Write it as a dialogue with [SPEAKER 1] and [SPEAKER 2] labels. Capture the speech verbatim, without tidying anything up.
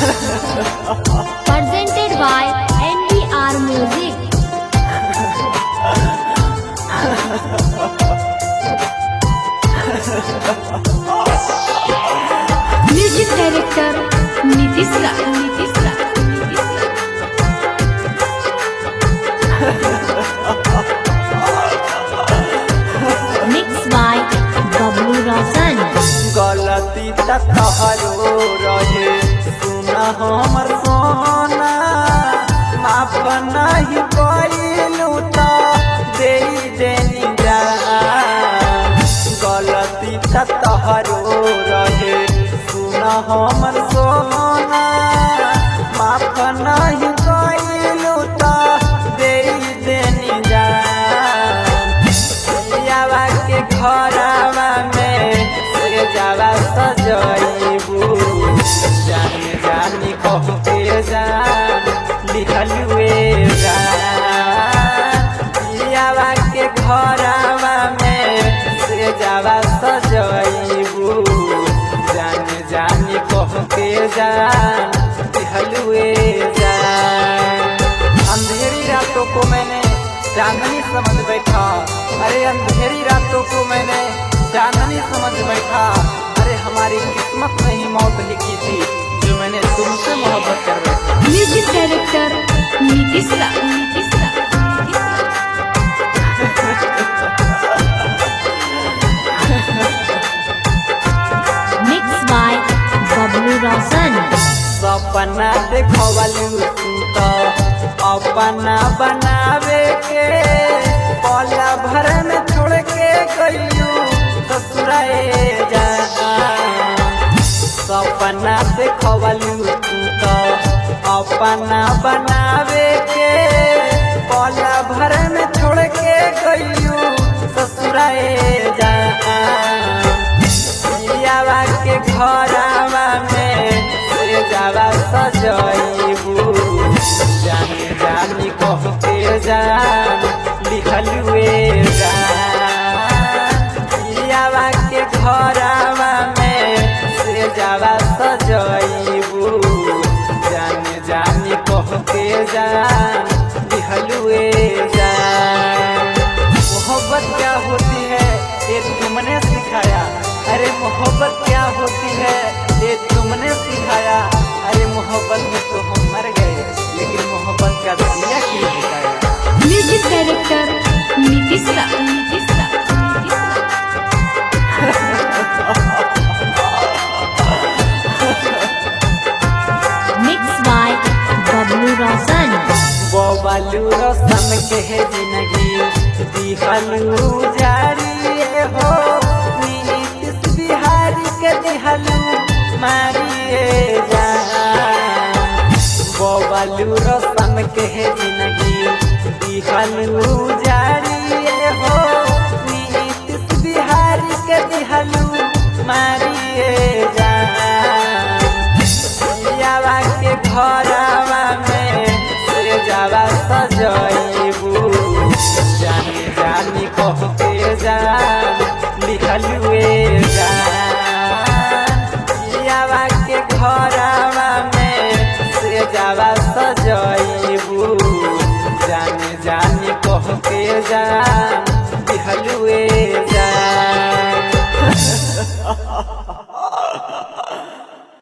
[SPEAKER 1] Presented by N B R Music. Music Director Nitish Ra. Nitish Ra. Nitish Ra. Mixed by Bablu Roshan.
[SPEAKER 2] गलती तहरो रहे सुना हमर सोना माफ नहीं कइलू त दे देनी जा गलती तहरो रहे सुना हमर सोना माफ नहीं कइलू त दे देनी जा यावा के घरवा में जावा सजइबू जान जानी कह के जान लिखलुए जावा के घरवा में से जावा सजइबू जान जानी कह के जान लिखलुए जान। अंधेरी रातों को मैंने चांदनी समझ बैठा, अरे अंधेरी रातों को मैंने चांदनी समझ बैठा, अरे हमारी किस्मत में ही मौत लिखी थी जो मैंने तुमसे मोहब्बत कर बैठा।
[SPEAKER 1] म्यूजिक डायरेक्टर नीतीश रा। नीतीश रा। Mix by Bablu Roshan.
[SPEAKER 2] सपना देखवलू तू तो अपना बनावे के पला भर में छोड़ के गइलू ससुराए जा सपना देखवलू तू तो अपना बनावे के पला भर में छोड़ के गइलू ससुराए जा यावा के घरवा में से जावा सजइबू जान जानी कह के जान लिखलुए जावा के घरवा में से जावा सजइबू जान जानी कह के जान लिखलुए जान। मोहब्बत क्या होती है ये तुमने सिखाया, अरे मोहब्बत क्या होती है ये तुमने सिखाया, अरे मोहब्बत में तो हम मर गए लेकिन मोहब्बत का दुनिया क्यों सिखाया।
[SPEAKER 1] म्यूजिक डायरेक्टर नीतीश रा। नीतीश रा। Mix by Bablu Roshan.
[SPEAKER 2] बबलू रोशन के जिंदगी दिहलू जारी हो नीतीश बिहारी के दिहलू मारिए जा बबलू रोशन के जिंदगी दिहलू जारी हो नीतीश बिहारी के दिहलू मारिए जा यावा के घरवा में से जावा सजइबू जान जानी कह के जान लिखलुए जान यावा के घरवा में से जावा सजइबू जान जानी कह के जान लिखलुए जान।